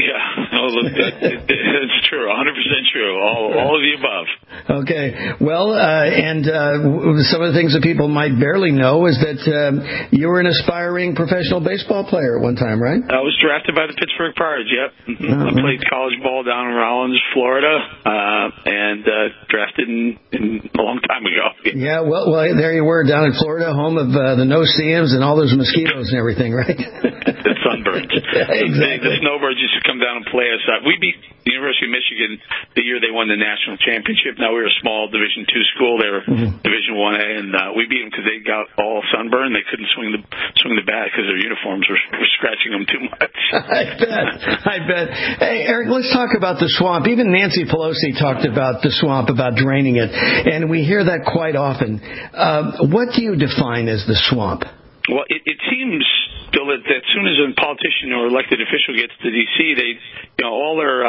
It's true, 100% true. All of the above. Okay. Well, and some of the things that people might barely know is that you were an aspiring professional baseball player at one time, right? I was drafted by the Pittsburgh Pirates, yep. I played college ball down in Rollins, Florida, and drafted in a long time ago. Yeah, well, there you were down in Florida, home of the no-see-ums and all those mosquitoes and everything, right? The sunbirds. Exactly. The snowbirds used to come down and play us. We beat the University of Michigan the year they won the national championship. Now, we were a small Division II school. They were Division I-A, and we beat them because they got all sunburned. They couldn't swing the bat because their uniforms were scratching them too much. I bet. Hey, Eric, let's talk about the swamp. Even Nancy Pelosi talked about the swamp, about draining it, and we hear that quite often. What do you define as the swamp? Well, it seems, Bill, that as soon as a politician or elected official gets to D.C., all their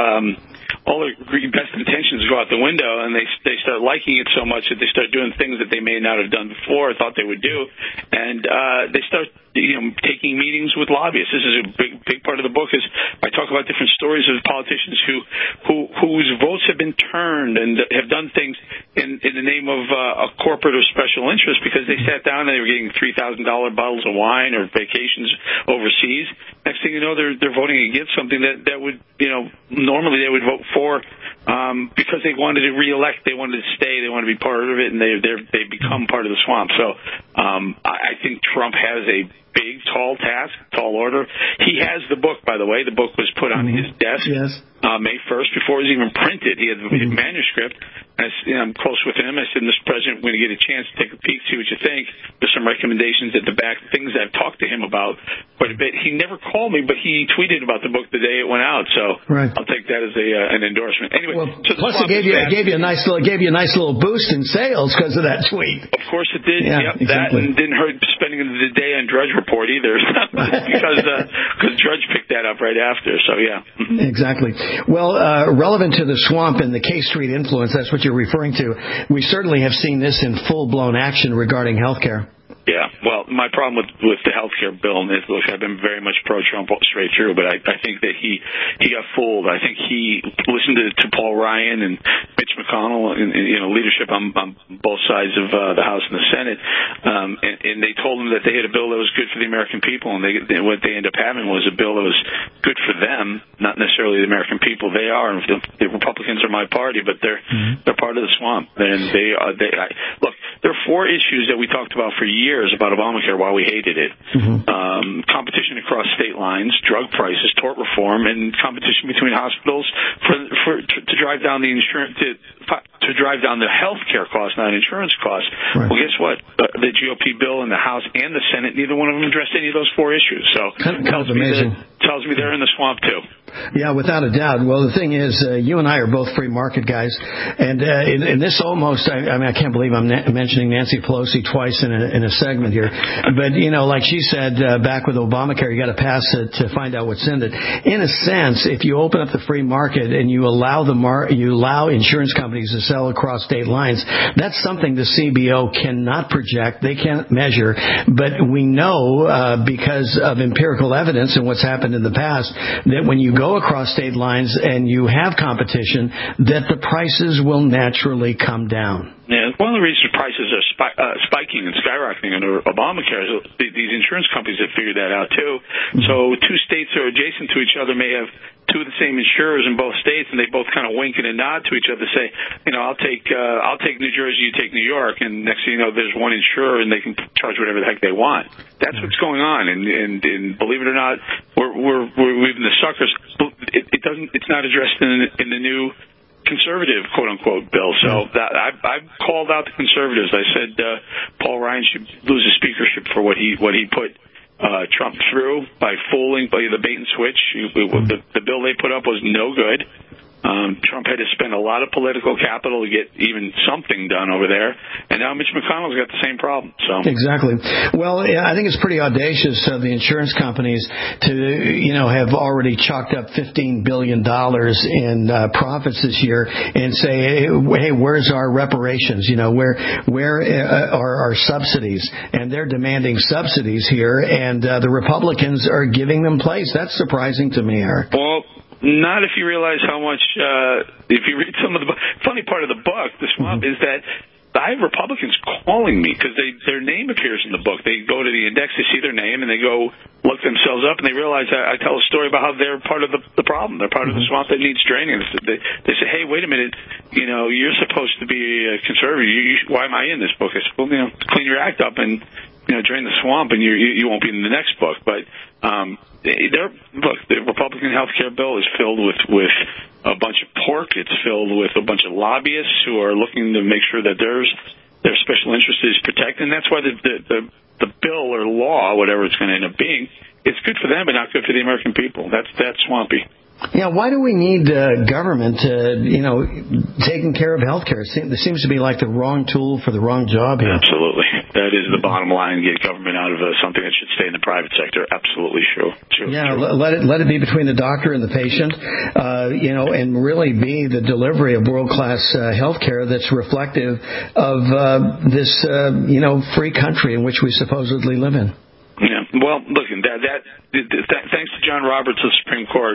best intentions go out the window, and they start liking it so much that they start doing things that they may not have done before or thought they would do, and they start taking meetings with lobbyists. This is a big part of the book. Is I talk about different stories of politicians whose votes have been turned and have done things in the name of a corporate or special interest because they sat down and they were getting $3,000 bottles of wine or vacations overseas. Next thing you know, they're voting against something that would normally they would vote for because they wanted to reelect, they wanted to stay, they want to be part of it, and they become part of the swamp. So I think Trump has a big, tall order. He has the book, by the way. The book was put on his desk May 1st before it was even printed. He had the manuscript. I'm close with him. I said, Mr. President, we're going to get a chance to take a peek, see what you think. There's some recommendations at the back, things I've talked to him about quite a bit. He never called me, but he tweeted about the book the day it went out. So I'll take that as an endorsement. Anyway, so plus it gave you a nice little boost in sales because of that tweet. Of course it did. Yeah, exactly. That and didn't hurt spending the day on Drudge Report either because Drudge picked that up right after. So yeah. Exactly. Well, relevant to the swamp and the K Street influence, that's what you're referring to. We certainly have seen this in full-blown action regarding health care. Yeah, well, my problem with the health care bill is, look, I've been very much pro-Trump straight through, but I think that he got fooled. I think he listened to Paul Ryan and Mitch McConnell and leadership on both sides of the House and the Senate, and they told him that they had a bill that was good for the American people, and what they ended up having was a bill that was good for them, not necessarily the American people. They are, and the Republicans are my party, but they're part of the swamp, and look, there are 4 issues that we talked about for years about Obamacare, why we hated it. Competition across state lines, drug prices, tort reform, and competition between hospitals to drive down the insurance to drive down the health care costs, not insurance costs. Right. Well, guess what? The GOP bill in the House and the Senate, neither one of them addressed any of those 4 issues. So tells me they're in the swamp too. Yeah, without a doubt. Well, the thing is, you and I are both free market guys, and in this almost, I can't believe I'm mentioning Nancy Pelosi twice in a segment here, but like she said back with Obamacare, you got to pass it to find out what's in it. In a sense, if you open up the free market and you allow insurance companies to sell across state lines, that's something the CBO cannot project, they can't measure, but we know because of empirical evidence and what's happened in the past that when you go across state lines and you have competition, that the prices will naturally come down. Yeah, one of the reasons prices are spiking and skyrocketing under Obamacare is these insurance companies have figured that out too. So 2 states that are adjacent to each other may have 2 of the same insurers in both states, and they both kind of wink and a nod to each other, say, I'll take New Jersey, you take New York, and next thing you know, there's one insurer and they can charge whatever the heck they want. That's what's going on, and believe it or not, we're been the suckers. It's not addressed in the new conservative, quote unquote, bill. So I've called out the conservatives. I said Paul Ryan should lose his speakership for what he put Trump through by the bait and switch. The bill they put up was no good. Trump had to spend a lot of political capital to get even something done over there, and now Mitch McConnell's got the same problem. So exactly. Well, I think it's pretty audacious of the insurance companies to have already chalked up $15 billion in profits this year and say, hey, where's our reparations? Where are our subsidies? And they're demanding subsidies here, and the Republicans are giving them place. That's surprising to me, Eric. Well, not if you realize how much, if you read some of the funny part of the book, the swamp, is that I have Republicans calling me because their name appears in the book. They go to the index, they see their name, and they go look themselves up, and they realize I tell a story about how they're part of the problem. They're part of the swamp that needs draining. They say, hey, wait a minute, you're supposed to be a conservative. Why am I in this book? I said, well, clean your act up and drain the swamp, and you won't be in the next book. But the Republican health care bill is filled with a bunch of pork. It's filled with a bunch of lobbyists who are looking to make sure that their special interest is protected. And that's why the bill or law, whatever it's going to end up being, it's good for them, but not good for the American people. That's swampy. Yeah, why do we need government, taking care of health care? It seems to be like the wrong tool for the wrong job here. Absolutely. That is the bottom line, get government out of something that should stay in the private sector. Absolutely true. Yeah, let it be between the doctor and the patient, and really be the delivery of world-class health care that's reflective of this, free country in which we supposedly live in. Yeah. Well, look, thanks to John Roberts of the Supreme Court,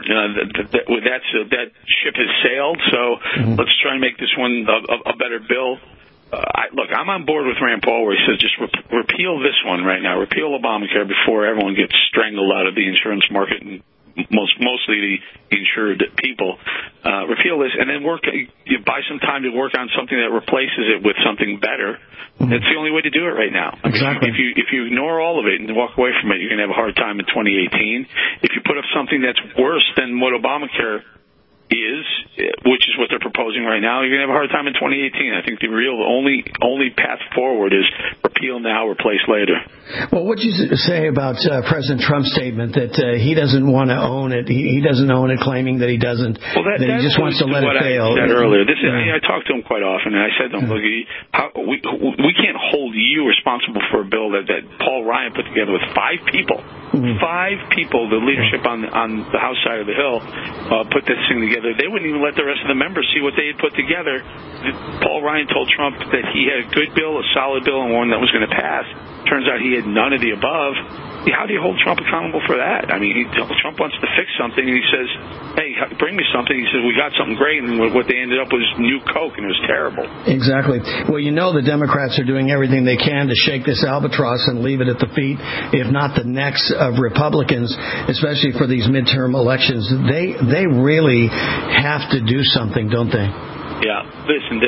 that ship has sailed. So let's try and make this one a better bill. I'm on board with Rand Paul where he says just repeal this one right now. Repeal Obamacare before everyone gets strangled out of the insurance market and mostly the insured people. Repeal this and then buy some time to work on something that replaces it with something better. That's the only way to do it right now. Exactly. If you ignore all of it and walk away from it, you're going to have a hard time in 2018. If you put up something that's worse than what Obamacare is, which is what they're proposing right now, you're going to have a hard time in 2018. I think the real only path forward is repeal now, replace later. Well, what did you say about President Trump's statement that he doesn't want to own it? He doesn't own it, claiming that he doesn't. Well, that he just wants to let it fail. I said earlier. I talked to him quite often, and I said to him, "Look, we can't hold you responsible for a bill that Paul Ryan put together with 5 people." 5 people, the leadership on the House side of the Hill, put this thing together. They wouldn't even let the rest of the members see what they had put together. Paul Ryan told Trump that he had a good bill, a solid bill, and one that was going to pass. Turns out he had none of the above. How do you hold Trump accountable for that? I mean, Trump wants to fix something, and he says, hey, bring me something. He says, we got something great, and what they ended up was new Coke, and it was terrible. Exactly. Well, the Democrats are doing everything they can to shake this albatross and leave it at the feet, if not the necks of Republicans, especially for these midterm elections. They really have to do something, don't they? Yeah. Listen,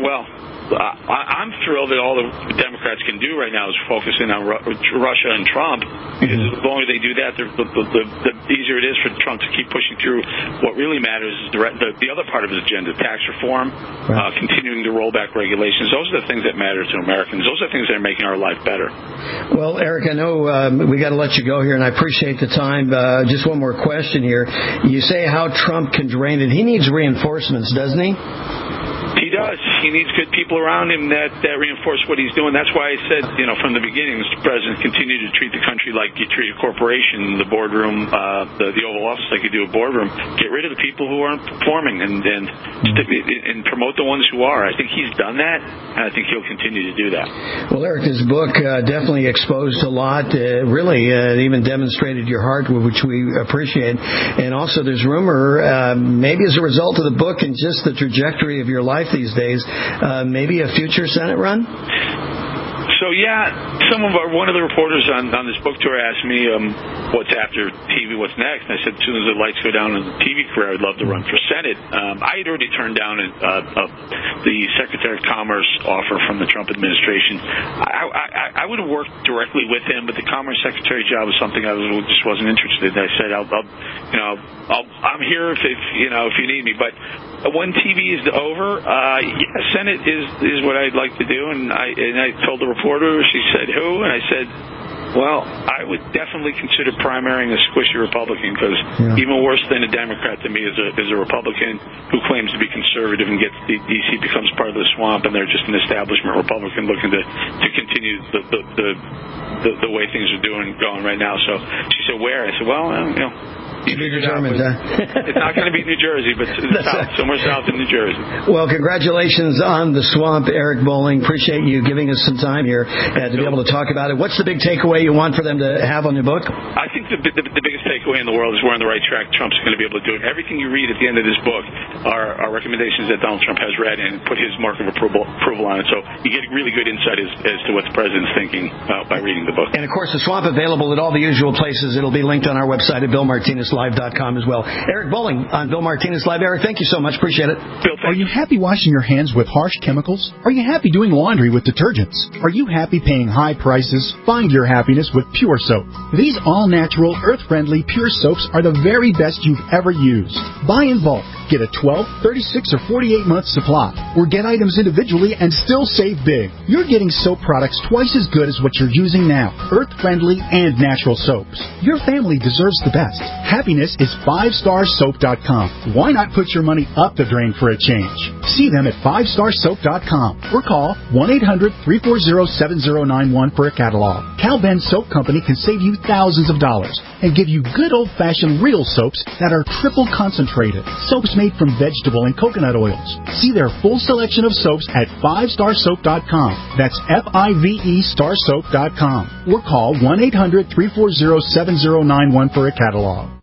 I'm thrilled that all the Democrats can do right now is focus in on Russia and Trump. Because the longer they do that, the easier it is for Trump to keep pushing through. What really matters is the other part of his agenda, tax reform, continuing to roll back regulations. Those are the things that matter to Americans. Those are the things that are making our life better. Well, Eric, I know we got to let you go here, and I appreciate the time. Just one more question here. You say how Trump can drain it. He needs reinforcements, doesn't he? He does. He needs good people around him that reinforce what he's doing. That's why I said, from the beginning, Mr. President, continue to treat the country like you treat a corporation, the boardroom, the Oval Office like you do a boardroom. Get rid of the people who aren't performing and promote the ones who are. I think he's done that, and I think he'll continue to do that. Well, Eric, this book definitely exposed a lot, really even demonstrated your heart, which we appreciate. And also there's rumor, maybe as a result of the book and just the trajectory of your life these days, maybe a future Senate run? So one of the reporters on this book tour asked me what's after TV, what's next. And I said as soon as the lights go down in the TV career, I'd love to run for Senate. I had already turned down the Secretary of Commerce offer from the Trump administration. I would have worked directly with him, but the Commerce Secretary job was something I just wasn't interested in. I said I'm here if you need me, but when TV is over, Senate is what I'd like to do. And I told the reporter. She said, who? And I said, well, I would definitely consider primarying a squishy Republican, because even worse than a Democrat to me is a Republican who claims to be conservative and gets D.C. becomes part of the swamp, and they're just an establishment Republican looking to continue the way things are going right now. So she said, where? I said, well, You're determined, It's not going to be New Jersey, but somewhere south of New Jersey. Well, congratulations on the swamp, Eric Bolling. Appreciate you giving us some time here to be able to talk about it. What's the big takeaway you want for them to have on your book? I think the biggest takeaway in the world is we're on the right track. Trump's going to be able to do it. Everything you read at the end of this book are recommendations that Donald Trump has read and put his mark of approval on it. So you get really good insight as to what the president's thinking by reading the book. And, of course, the swamp available at all the usual places. It'll be linked on our website at BillMartinezLive.com as well. Eric Bolling on Bill Martinez Live. Eric, thank you so much. Appreciate it. Bill, are you happy washing your hands with harsh chemicals? Are you happy doing laundry with detergents? Are you happy paying high prices? Find your happiness with Pure Soap. These all-natural, earth-friendly Pure Soaps are the very best you've ever used. Buy in bulk. Get a 12, 36, or 48-month supply. Or get items individually and still save big. You're getting soap products twice as good as what you're using now. Earth-friendly and natural soaps. Your family deserves the best. Happiness is 5starsoap.com. Why not put your money up the drain for a change? See them at 5starsoap.com or call 1-800-340-7091 for a catalog. Cal Ben Soap Company can save you thousands of dollars and give you good old-fashioned real soaps that are triple concentrated. Soaps made from vegetable and coconut oils. See their full selection of soaps at 5starsoap.com. That's F-I-V-E starsoap.com or call 1-800-340-7091 for a catalog.